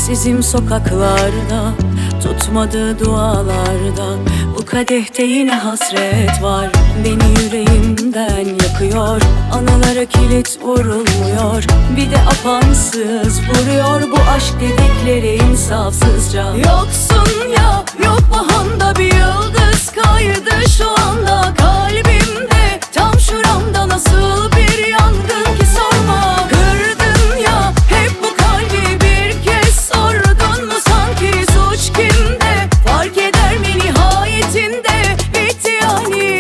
Sensizim sokaklarda, tutmadı dualarda. Bu kadehte yine hasret var, beni yüreğimden yakıyor. Anılara kilit vurulmuyor, bir de apansız vuruyor. Bu aşk dedikleri insafsızca. Yoksun ya, yok bahanda bir yıldız kaydı şu anda kalbimde. Tam şuramda nasıl bir yangın ki sorma. Kırdın ya hep bu kalbi, bir kez sordun mu sanki suç kimde? Fark eder mi nihayetinde, bitti yani.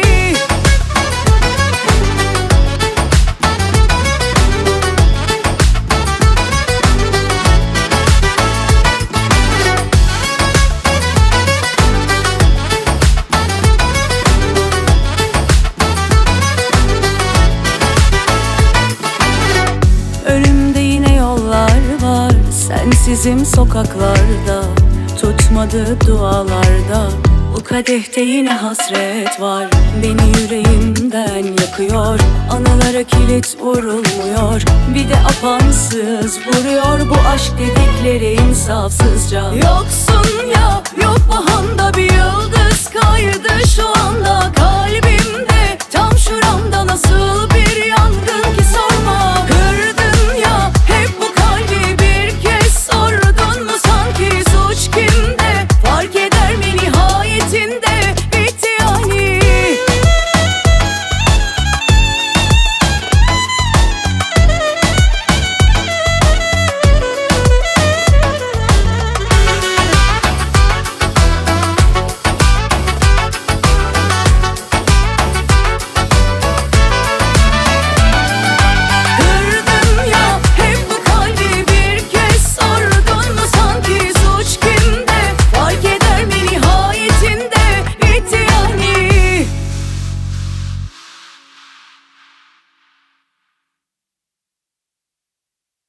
Önümde yine yollar var, sensizim sokaklarda, tutmadı dualarda. Bu kadehte yine hasret var, beni yüreğimden yakıyor. Anılara kilit vurulmuyor, bir de apansız vuruyor. Bu aşk dedikleri insafsızca. Yoksun ya, yok bahanda bir yıldız kaydı şu anda kalbimde. Tam şuramda nasıl